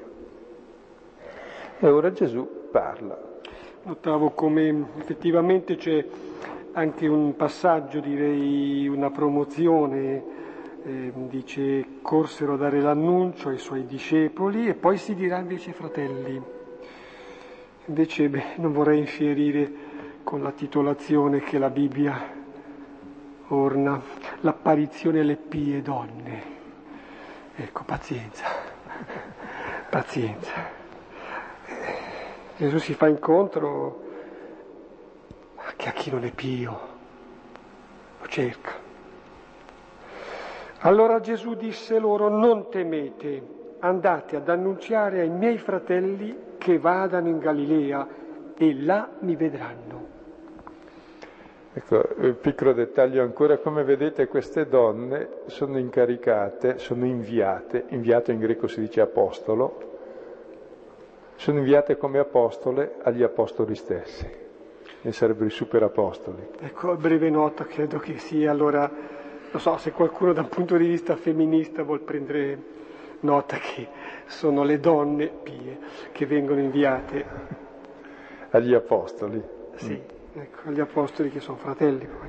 [SPEAKER 2] E ora Gesù parla.
[SPEAKER 1] Notavo come effettivamente c'è anche un passaggio, direi una promozione, eh, dice corsero a dare l'annuncio ai suoi discepoli e poi si dirà invece fratelli. Invece beh, non vorrei infierire con la titolazione che la Bibbia orna, l'apparizione alle pie donne. Ecco, pazienza, pazienza. Gesù si fa incontro anche a chi non è pio, lo cerca. Allora Gesù disse loro: non temete, andate ad annunziare ai miei fratelli che vadano in Galilea e là mi vedranno.
[SPEAKER 2] Ecco, un piccolo dettaglio ancora, come vedete queste donne sono incaricate, sono inviate, inviato in greco si dice apostolo, sono inviate come apostole agli apostoli stessi, e sarebbero i superapostoli.
[SPEAKER 1] Ecco, breve nota, credo che sia allora, non so, se qualcuno da un punto di vista femminista vuol prendere nota che sono le donne pie che vengono inviate
[SPEAKER 2] agli apostoli.
[SPEAKER 1] Sì, ecco, agli apostoli che sono fratelli poi.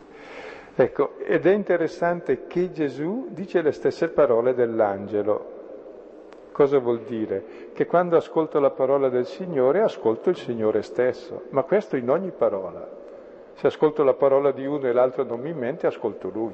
[SPEAKER 2] Ecco, ed è interessante che Gesù dice le stesse parole dell'angelo. Cosa vuol dire? Che quando ascolto la parola del Signore, ascolto il Signore stesso, ma questo in ogni parola. Se ascolto la parola di uno e l'altro non mi mente, ascolto Lui.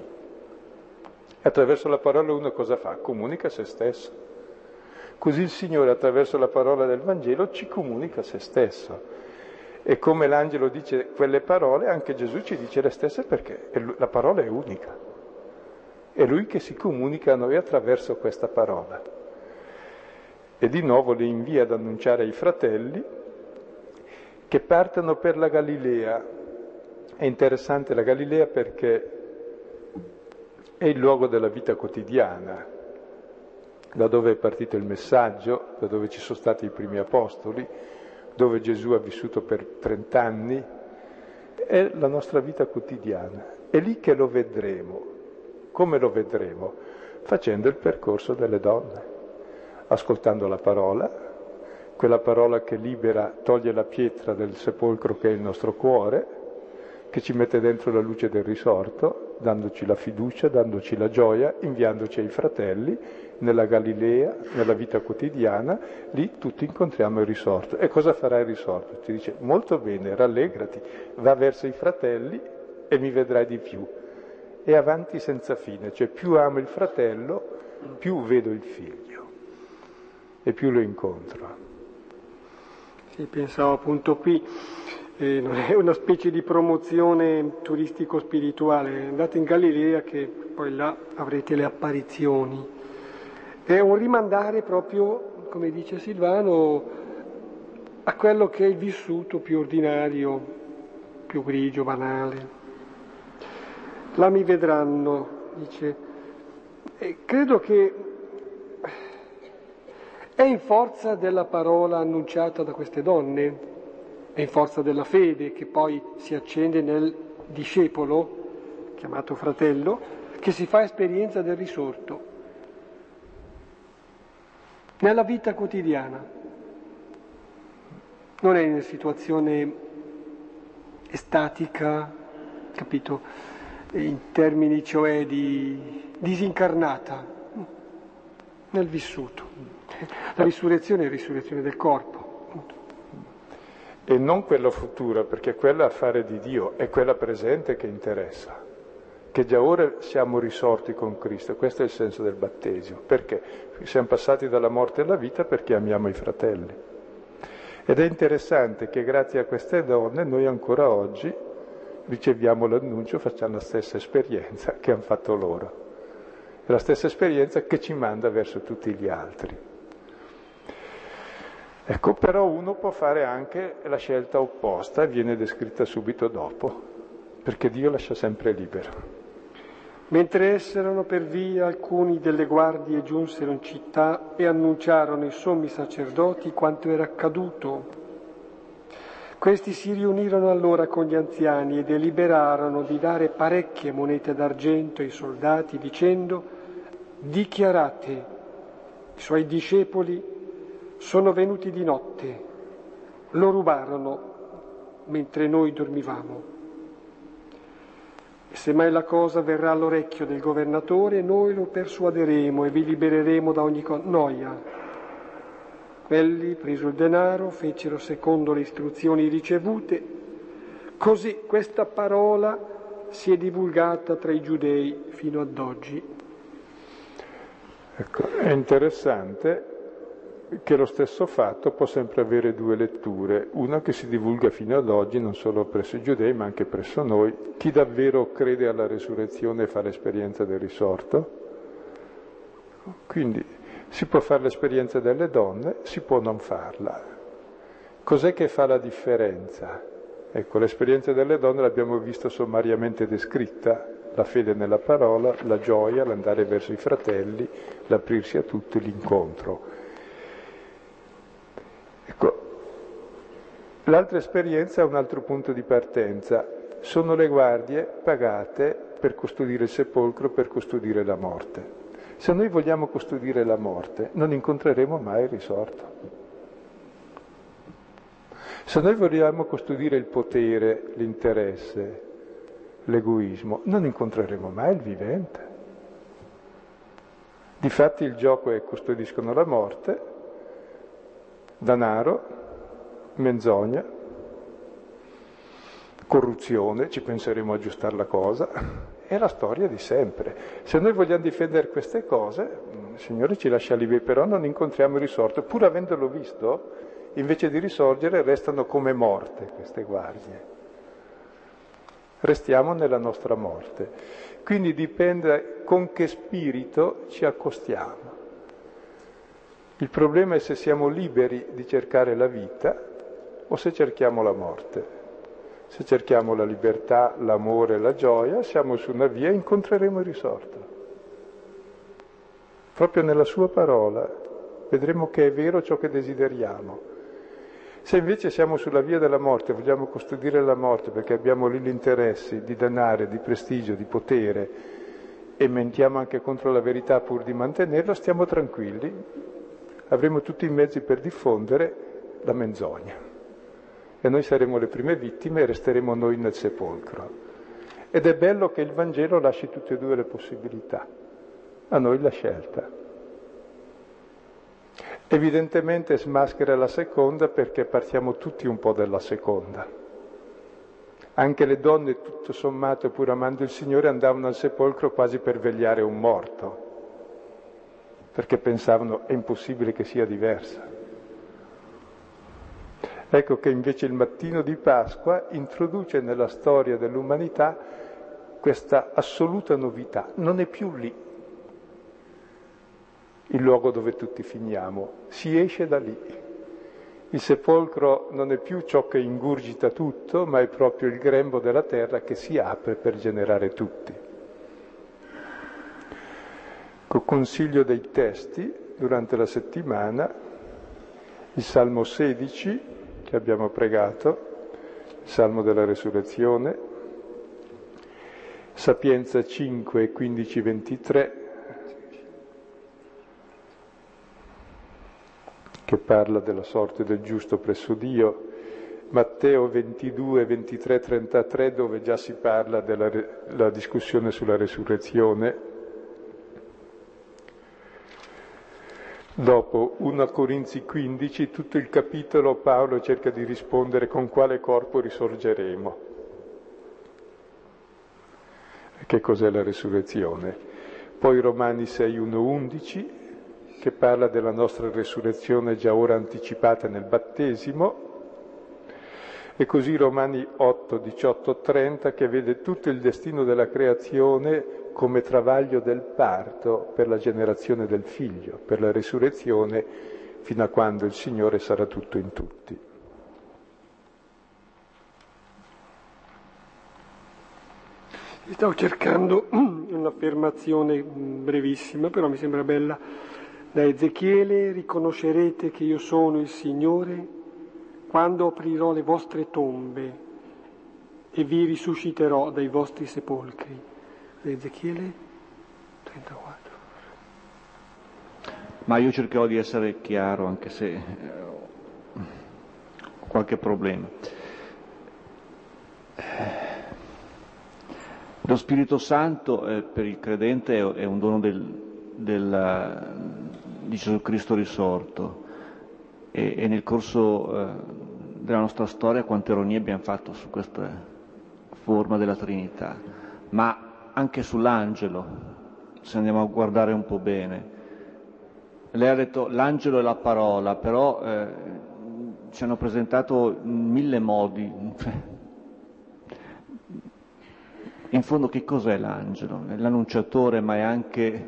[SPEAKER 2] E attraverso la parola uno cosa fa? Comunica se stesso. Così il Signore attraverso la parola del Vangelo ci comunica se stesso. E come l'angelo dice quelle parole, anche Gesù ci dice le stesse perché la parola è unica. È Lui che si comunica a noi attraverso questa parola. E di nuovo li invia ad annunciare ai fratelli che partano per la Galilea. È interessante la Galilea perché è il luogo della vita quotidiana, da dove è partito il messaggio, da dove ci sono stati i primi apostoli, dove Gesù ha vissuto per trent'anni, è la nostra vita quotidiana. È lì che lo vedremo. Come lo vedremo? Facendo il percorso delle donne. Ascoltando la parola, quella parola che libera, toglie la pietra del sepolcro che è il nostro cuore, che ci mette dentro la luce del risorto, dandoci la fiducia, dandoci la gioia, inviandoci ai fratelli, nella Galilea, nella vita quotidiana, lì tutti incontriamo il risorto. E cosa farà il risorto? Ci dice, molto bene, rallegrati, va verso i fratelli e mi vedrai di più. E avanti senza fine, cioè più amo il fratello, più vedo il figlio. E più lo incontro.
[SPEAKER 1] Sì, pensavo appunto qui, eh, non è una specie di promozione turistico-spirituale, andate in Galilea che poi là avrete le apparizioni. È un rimandare proprio, come dice Silvano, a quello che è il vissuto più ordinario, più grigio, banale. Là mi vedranno, dice. E credo che È in forza della parola annunciata da queste donne, è in forza della fede che poi si accende nel discepolo, chiamato fratello, che si fa esperienza del risorto. Nella vita quotidiana, non è in una situazione estatica, capito, in termini cioè di disincarnata, nel vissuto. La risurrezione è la risurrezione del corpo.
[SPEAKER 2] E non quella futura, perché quella è affare di Dio, è quella presente che interessa, che già ora siamo risorti con Cristo. Questo è il senso del battesimo. Perché? Siamo passati dalla morte alla vita perché amiamo i fratelli. Ed è interessante che grazie a queste donne noi ancora oggi riceviamo l'annuncio, facciamo la stessa esperienza che hanno fatto loro. È la stessa esperienza che ci manda verso tutti gli altri. Ecco, però uno può fare anche la scelta opposta, viene descritta subito dopo, perché Dio lascia sempre libero.
[SPEAKER 1] Mentre essero per via, alcuni delle guardie giunsero in città e annunciarono ai sommi sacerdoti quanto era accaduto. Questi si riunirono allora con gli anziani e deliberarono di dare parecchie monete d'argento ai soldati, dicendo: dichiarate, i suoi discepoli sono venuti di notte, lo rubarono mentre noi dormivamo. E se mai la cosa verrà all'orecchio del governatore, noi lo persuaderemo e vi libereremo da ogni con- noia. Quelli, preso il denaro, fecero secondo le istruzioni ricevute. Così questa parola si è divulgata tra i giudei fino ad oggi.
[SPEAKER 2] Ecco, è interessante che lo stesso fatto può sempre avere due letture, una che si divulga fino ad oggi non solo presso i giudei ma anche presso noi. Chi davvero crede alla resurrezione fa l'esperienza del risorto, quindi si può fare l'esperienza delle donne, si può non farla. Cos'è che fa la differenza? Ecco, l'esperienza delle donne l'abbiamo visto sommariamente descritta, la fede nella parola, la gioia, l'andare verso i fratelli, l'aprirsi a tutti, l'incontro. Ecco, l'altra esperienza è un altro punto di partenza. Sono le guardie pagate per custodire il sepolcro, per custodire la morte. Se noi vogliamo custodire la morte, non incontreremo mai il risorto. Se noi vogliamo custodire il potere, l'interesse, l'egoismo, non incontreremo mai il vivente. Difatti il gioco è: custodiscono la morte, denaro, menzogna, corruzione, ci penseremo a aggiustare la cosa, è la storia di sempre. Se noi vogliamo difendere queste cose, il Signore ci lascia liberi, però non incontriamo il risorto, pur avendolo visto, invece di risorgere restano come morte queste guardie. Restiamo nella nostra morte. Quindi dipende con che spirito ci accostiamo. Il problema è se siamo liberi di cercare la vita o se cerchiamo la morte. Se cerchiamo la libertà, l'amore, la gioia, siamo su una via e incontreremo il risorto. Proprio nella sua parola vedremo che è vero ciò che desideriamo. Se invece siamo sulla via della morte, vogliamo custodire la morte perché abbiamo lì gli interessi di denaro, di prestigio, di potere e mentiamo anche contro la verità pur di mantenerla, stiamo tranquilli, avremo tutti i mezzi per diffondere la menzogna e noi saremo le prime vittime e resteremo noi nel sepolcro. Ed è bello che il Vangelo lasci tutte e due le possibilità, a noi la scelta. Evidentemente smaschera la seconda perché partiamo tutti un po' dalla seconda. Anche le donne, tutto sommato, pur amando il Signore, andavano al sepolcro quasi per vegliare un morto, perché pensavano è impossibile che sia diversa. Ecco che invece il mattino di Pasqua introduce nella storia dell'umanità questa assoluta novità. Non è più lì il luogo dove tutti finiamo, si esce da lì. Il sepolcro non è più ciò che ingurgita tutto, ma è proprio il grembo della terra che si apre per generare tutti. Col consiglio dei testi durante la settimana, il Salmo sedici, che abbiamo pregato, il Salmo della Resurrezione, Sapienza cinque, quindici, ventitré, che parla della sorte del giusto presso Dio, Matteo ventidue, ventitré, trentatré, dove già si parla della la discussione sulla resurrezione. Dopo primo Corinzi quindici, tutto il capitolo Paolo cerca di rispondere con quale corpo risorgeremo. Che cos'è la resurrezione? Poi Romani sei, uno, undici, che parla della nostra resurrezione già ora anticipata nel battesimo, e così Romani otto, diciotto, trenta, che vede tutto il destino della creazione come travaglio del parto per la generazione del figlio, per la resurrezione, fino a quando il Signore sarà tutto in tutti.
[SPEAKER 1] Stavo cercando un'affermazione brevissima, però mi sembra bella. Da Ezechiele: riconoscerete che io sono il Signore quando aprirò le vostre tombe e vi risusciterò dai vostri sepolcri. Ezechiele trentaquattro.
[SPEAKER 3] Ma io cercherò di essere chiaro, anche se eh, ho qualche problema. Lo Spirito Santo eh, per il credente è, è un dono del, del, di Gesù Cristo risorto, e, e nel corso eh, della nostra storia quante ironie abbiamo fatto su questa forma della Trinità, ma anche sull'angelo, se andiamo a guardare un po' bene. Lei ha detto l'angelo è la parola, però eh, ci hanno presentato in mille modi. In fondo che cos'è l'angelo? È l'annunciatore, ma è anche,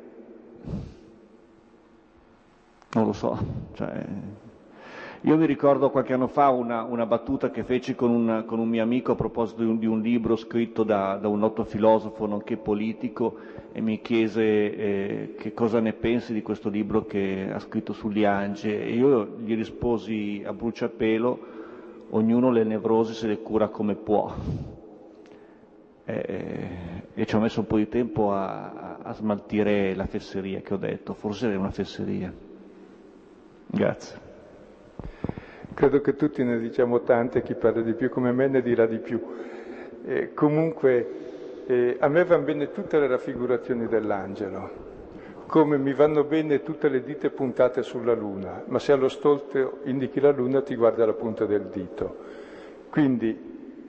[SPEAKER 3] non lo so, cioè, io mi ricordo qualche anno fa una, una battuta che feci con un, con un mio amico a proposito di un, di un libro scritto da, da un noto filosofo, nonché politico, e mi chiese eh, che cosa ne pensi di questo libro che ha scritto sugli angeli, e io gli risposi a bruciapelo: ognuno le nevrosi se le cura come può. E, e ci ho messo un po' di tempo a, a smaltire la fesseria che ho detto, forse è una fesseria. Grazie.
[SPEAKER 2] Credo che tutti ne diciamo tante, chi parla di più come me ne dirà di più. Eh, comunque eh, a me vanno bene tutte le raffigurazioni dell'angelo, come mi vanno bene tutte le dita puntate sulla luna, ma se allo stolto indichi la luna ti guarda la punta del dito. Quindi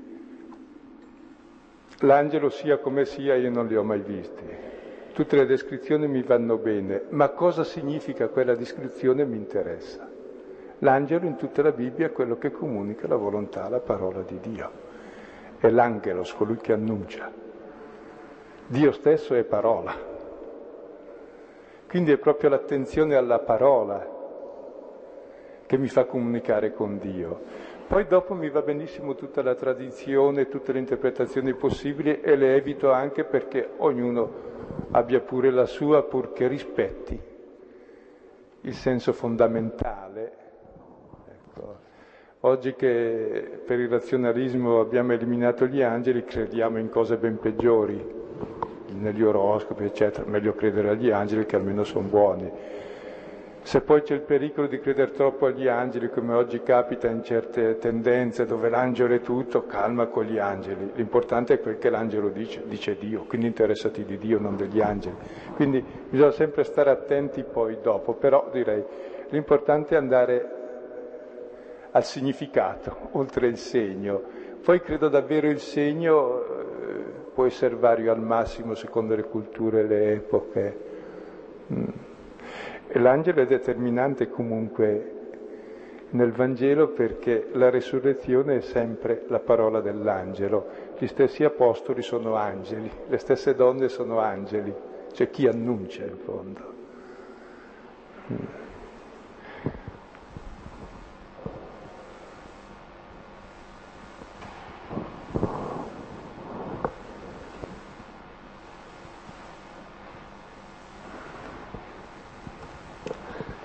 [SPEAKER 2] l'angelo, sia come sia, io non li ho mai visti. Tutte le descrizioni mi vanno bene, ma cosa significa quella descrizione mi interessa. L'angelo in tutta la Bibbia è quello che comunica la volontà, la parola di Dio. È l'angelos, colui che annuncia. Dio stesso è parola. Quindi è proprio l'attenzione alla parola che mi fa comunicare con Dio. Poi dopo mi va benissimo tutta la tradizione, tutte le interpretazioni possibili, e le evito anche perché ognuno abbia pure la sua, purché rispetti il senso fondamentale. Ecco. Oggi che per il razionalismo abbiamo eliminato gli angeli, crediamo in cose ben peggiori, negli oroscopi, eccetera. Meglio credere agli angeli, che almeno sono buoni. Se poi c'è il pericolo di credere troppo agli angeli, come oggi capita in certe tendenze dove l'angelo è tutto, calma con gli angeli. L'importante è quel che l'angelo dice, dice Dio, quindi interessati di Dio, non degli angeli. Quindi bisogna sempre stare attenti poi dopo, però direi l'importante è andare al significato, oltre il segno. Poi credo davvero il segno eh, può essere vario al massimo secondo le culture e le epoche. Mm. E l'angelo è determinante comunque nel Vangelo, perché la resurrezione è sempre la parola dell'angelo. Gli stessi apostoli sono angeli, le stesse donne sono angeli, cioè chi annuncia in fondo. Mm.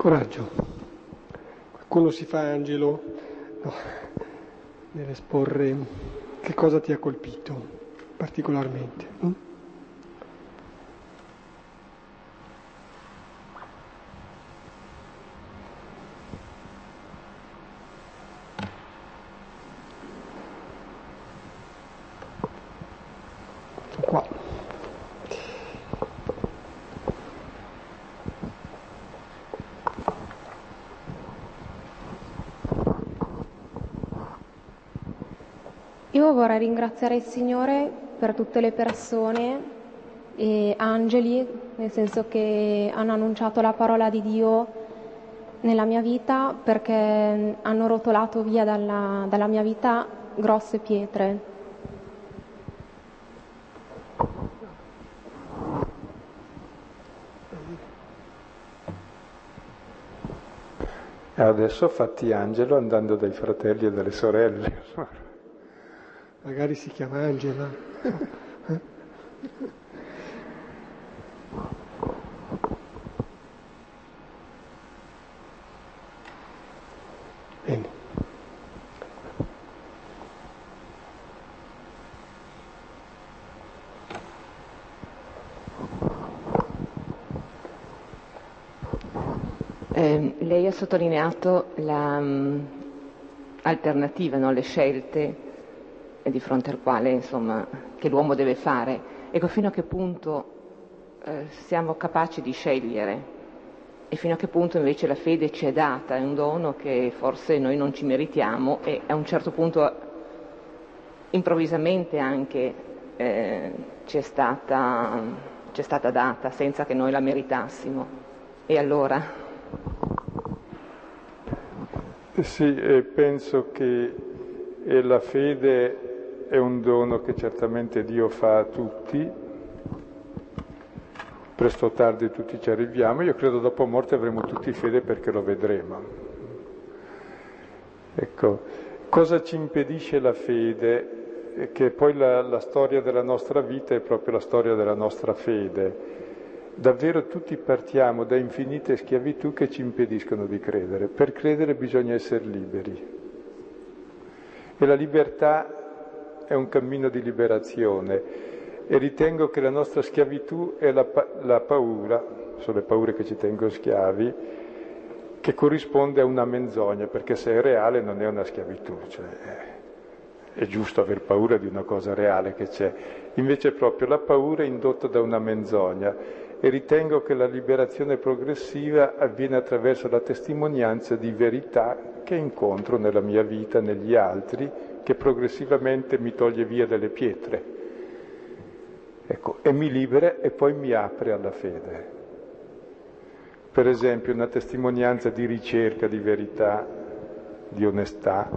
[SPEAKER 1] Coraggio. Qualcuno si fa angelo, no, nell'esporre che cosa ti ha colpito particolarmente. Hm? Qua.
[SPEAKER 4] Io vorrei ringraziare il Signore per tutte le persone e angeli, nel senso che hanno annunciato la parola di Dio nella mia vita, perché hanno rotolato via dalla, dalla mia vita grosse pietre.
[SPEAKER 2] E adesso fatti angelo andando dai fratelli e dalle sorelle.
[SPEAKER 1] Magari si chiama Angela. Bene.
[SPEAKER 5] Eh, lei ha sottolineato l'alternativa, no? Le scelte di fronte al quale, insomma, che l'uomo deve fare. Ecco, fino a che punto eh, siamo capaci di scegliere e fino a che punto invece la fede ci è data, è un dono che forse noi non ci meritiamo e a un certo punto improvvisamente anche eh, ci è stata, ci è stata data senza che noi la meritassimo. E allora?
[SPEAKER 2] Sì, e penso che e la fede è un dono che certamente Dio fa a tutti, presto o tardi tutti ci arriviamo, io credo dopo morte avremo tutti fede perché lo vedremo. Ecco, cosa ci impedisce la fede? È che poi la, la storia della nostra vita è proprio la storia della nostra fede. Davvero tutti partiamo da infinite schiavitù che ci impediscono di credere. Per credere bisogna essere liberi. E la libertà è un cammino di liberazione e ritengo che la nostra schiavitù è la, pa- la paura, sono le paure che ci tengono schiavi, che corrisponde a una menzogna, perché se è reale non è una schiavitù, cioè è, è giusto aver paura di una cosa reale che c'è, invece proprio la paura è indotta da una menzogna e ritengo che la liberazione progressiva avviene attraverso la testimonianza di verità che incontro nella mia vita, negli altri, che progressivamente mi toglie via delle pietre, ecco, e mi libera e poi mi apre alla fede. Per esempio una testimonianza di ricerca di verità, di onestà,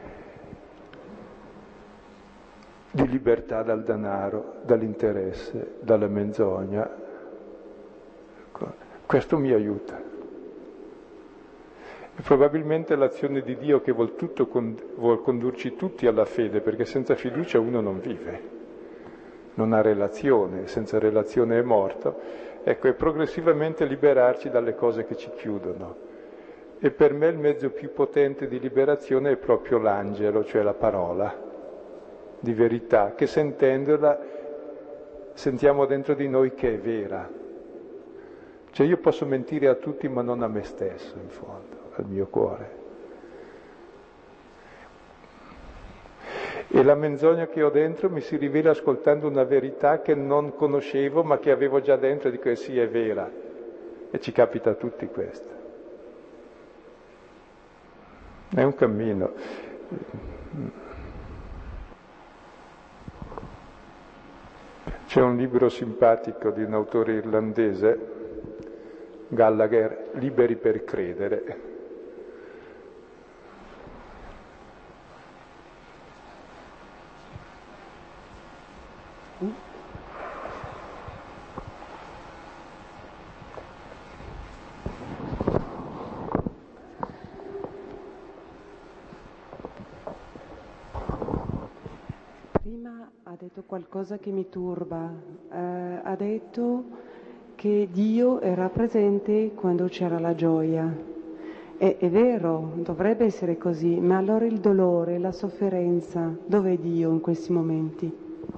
[SPEAKER 2] di libertà dal denaro, dall'interesse, dalla menzogna. Ecco, questo mi aiuta. E probabilmente l'azione di Dio che vuol, tutto, vuol condurci tutti alla fede, perché senza fiducia uno non vive, non ha relazione, senza relazione è morto, ecco, e progressivamente liberarci dalle cose che ci chiudono. E per me il mezzo più potente di liberazione è proprio l'angelo, cioè la parola di verità, che sentendola sentiamo dentro di noi che è vera. Cioè io posso mentire a tutti ma non a me stesso, in fondo, al mio cuore. E la menzogna che ho dentro mi si rivela ascoltando una verità che non conoscevo ma che avevo già dentro e dico che sì, è vera. E ci capita a tutti questo. È un cammino. C'è un libro simpatico di un autore irlandese, Gallagher, Liberi per credere.
[SPEAKER 6] Prima ha detto qualcosa che mi turba, eh, ha detto che Dio era presente quando c'era la gioia. E, è vero, dovrebbe essere così, ma allora il dolore, la sofferenza, dov'è Dio in questi momenti?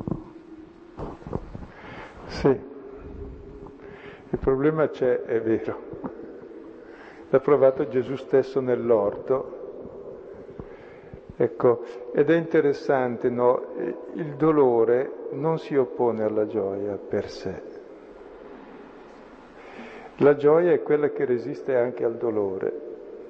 [SPEAKER 2] Sì, il problema c'è, è vero. L'ha provato Gesù stesso nell'orto. Ecco, ed è interessante, no? Il dolore non si oppone alla gioia per sé. La gioia è quella che resiste anche al dolore.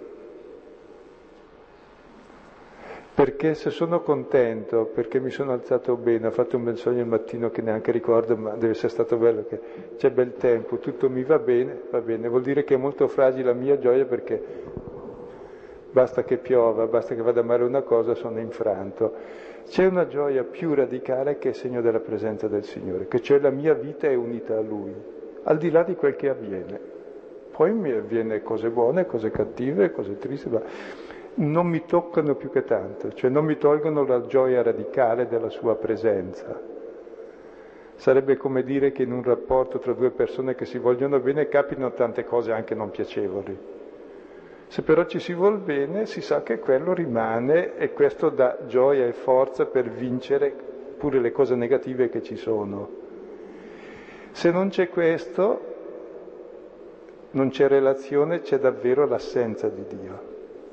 [SPEAKER 2] Perché se sono contento, perché mi sono alzato bene, ho fatto un bel sogno il mattino che neanche ricordo, ma deve essere stato bello, che c'è bel tempo, tutto mi va bene, va bene, vuol dire che è molto fragile la mia gioia perché basta che piova, basta che vada male una cosa, sono infranto. C'è una gioia più radicale che è segno della presenza del Signore, che cioè la mia vita è unita a Lui, al di là di quel che avviene. Poi mi avviene cose buone, cose cattive, cose tristi, ma non mi toccano più che tanto, cioè non mi tolgono la gioia radicale della sua presenza. Sarebbe come dire che in un rapporto tra due persone che si vogliono bene capitano tante cose anche non piacevoli. Se però ci si vuol bene si sa che quello rimane e questo dà gioia e forza per vincere pure le cose negative che ci sono. Se non c'è questo, non c'è relazione, c'è davvero l'assenza di Dio.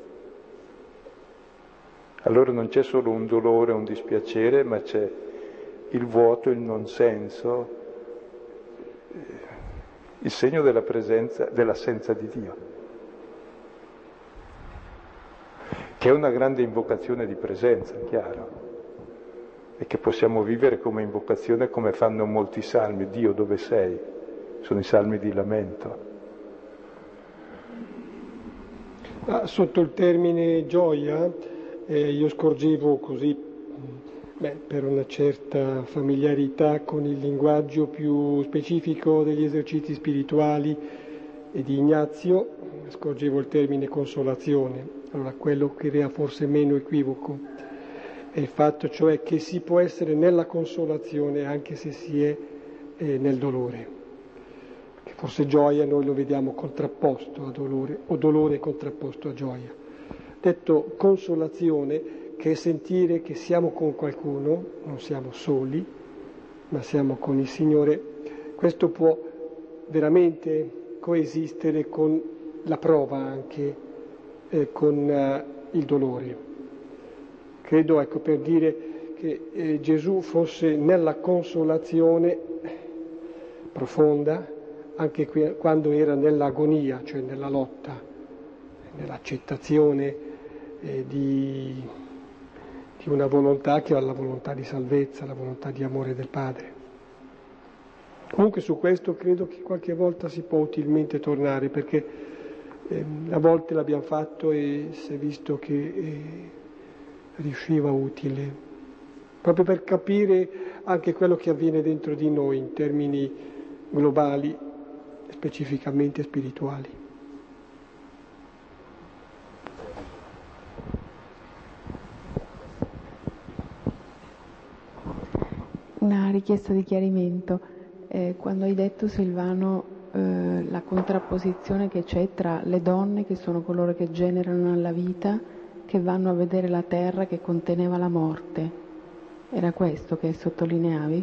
[SPEAKER 2] Allora non c'è solo un dolore, un dispiacere, ma c'è il vuoto, il non senso, il segno della presenza, dell'assenza di Dio, che è una grande invocazione di presenza, chiaro, e che possiamo vivere come invocazione come fanno molti salmi. Dio, dove sei? Sono i salmi di lamento.
[SPEAKER 1] Ah, sotto il termine gioia, Eh, io scorgevo così, beh, per una certa familiarità con il linguaggio più specifico degli esercizi spirituali e di Ignazio, scorgevo il termine consolazione. Allora, quello che crea forse meno equivoco è il fatto cioè che si può essere nella consolazione anche se si è eh, nel dolore. Che forse gioia noi lo vediamo contrapposto a dolore, o dolore contrapposto a gioia. Detto consolazione, che è sentire che siamo con qualcuno, non siamo soli, ma siamo con il Signore, questo può veramente coesistere con la prova anche, eh, con uh, il dolore. Credo, ecco, per dire che eh, Gesù fosse nella consolazione profonda, anche qui, quando era nell'agonia, cioè nella lotta, nell'accettazione eh, di, di una volontà che è la volontà di salvezza, la volontà di amore del Padre. Comunque su questo credo che qualche volta si può utilmente tornare, perché eh, a volte l'abbiamo fatto e si è visto che eh, riusciva utile, proprio per capire anche quello che avviene dentro di noi in termini globali, specificamente spirituali.
[SPEAKER 7] Una richiesta di chiarimento. Eh, quando hai detto, Silvano, eh, la contrapposizione che c'è tra le donne, che sono coloro che generano la vita, che vanno a vedere la terra che conteneva la morte, era questo che sottolineavi?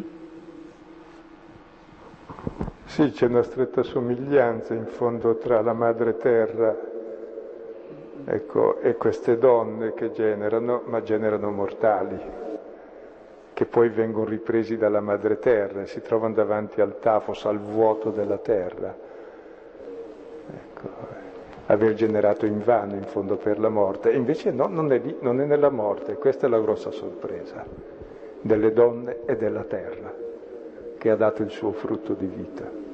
[SPEAKER 2] Sì, c'è una stretta somiglianza in fondo tra la madre terra, ecco, e queste donne che generano, ma generano mortali, che poi vengono ripresi dalla madre terra e si trovano davanti al tafos, al vuoto della terra. Ecco, aver generato invano in fondo per la morte. E invece no, non è lì, non è nella morte, questa è la grossa sorpresa delle donne e della terra, che ha dato il suo frutto di vita.